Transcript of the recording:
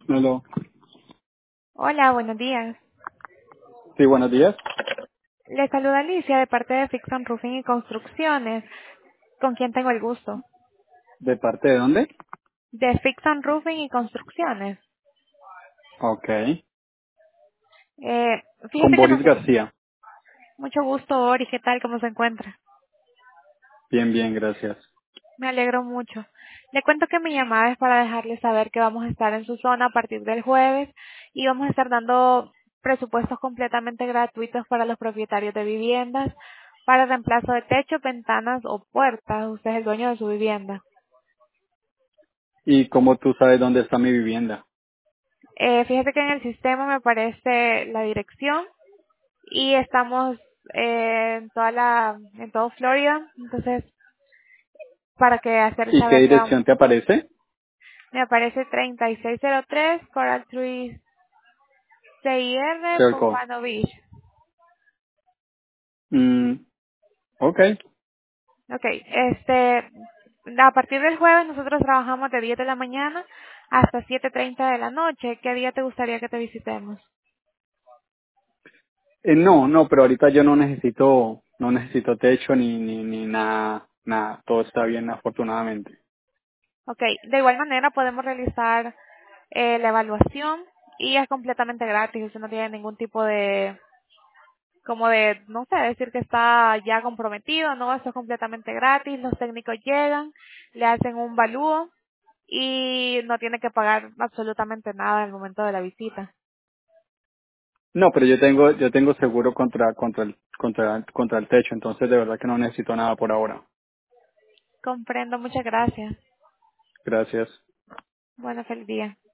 Hello. Hola, buenos días. Sí, buenos días. Le saluda Alicia de parte de Fix and Roofing y Construcciones. ¿Con quién tengo el gusto? ¿De parte de dónde? De Fix and Roofing y Construcciones. Ok. Con Fíjese que Boris nosotros... García. Mucho gusto, Ori. ¿Qué tal? ¿Cómo se encuentra? Bien, bien, gracias. Me alegro mucho. Le cuento que mi llamada es para dejarle saber que vamos a estar en su zona a partir del jueves y vamos a estar dando presupuestos completamente gratuitos para los propietarios de viviendas para reemplazo de techo, ventanas o puertas. Usted es el dueño de su vivienda. ¿Y cómo tú sabes dónde está mi vivienda? Fíjese que en el sistema me aparece la dirección y estamos en todo Florida, entonces para que hacer ¿Y qué saber que dirección te aparece? me aparece 3603 Coral Tree CIR Circle. Pompano Beach. Mm, ok. Ok, a partir del jueves nosotros trabajamos de 10 de la mañana hasta 7:30 de la noche. ¿Qué día te gustaría que te visitemos? No, pero ahorita yo no necesito techo ni nada, nada. Todo está bien, afortunadamente. Ok, de igual manera podemos realizar la evaluación y es completamente gratis, usted no tiene ningún tipo de, como de, no sé, decir que está ya comprometido, no, eso es completamente gratis, los técnicos llegan, le hacen un valúo y no tiene que pagar absolutamente nada al momento de la visita. No, pero yo tengo seguro contra el techo, entonces de verdad que no necesito nada por ahora. Comprendo, muchas gracias. Gracias. Bueno, feliz día.